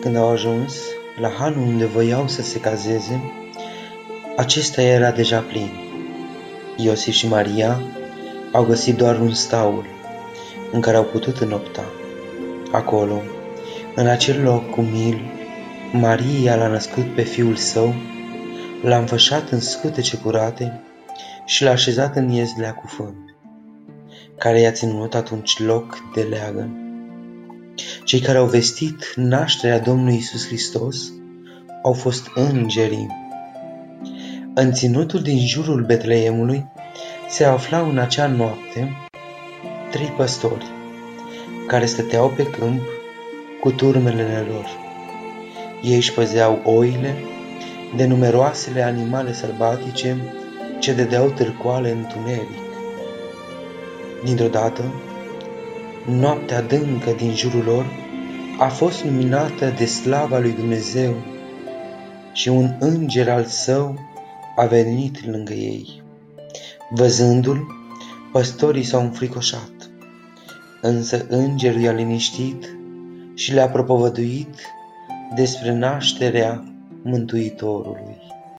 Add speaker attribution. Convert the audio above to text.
Speaker 1: Când au ajuns la hanul unde voiau să se cazeze, acesta era deja plin. Iosif și Maria au găsit doar un staul în care au putut înopta. Acolo, în acel loc umil, Maria l-a născut pe fiul său, l-a înfășat în scutece curate și l-a așezat în ieslea cu fân, care i-a ținut atunci loc de leagăn. Cei care au vestit nașterea Domnului Iisus Hristos au fost îngerii. În ținutul din jurul Betleemului se aflau în acea noapte 3 păstori, care stăteau pe câmp cu turmele lor. Ei își păzeau oile de numeroasele animale sălbatice ce dădeau târcoale în întuneric. Dintr-o dată, noaptea adâncă din jurul lor a fost luminată de slava lui Dumnezeu și un înger al său a venit lângă ei. Văzându-l, păstorii s-au înfricoșat, însă îngerul i-a liniștit și le-a propovăduit despre nașterea Mântuitorului.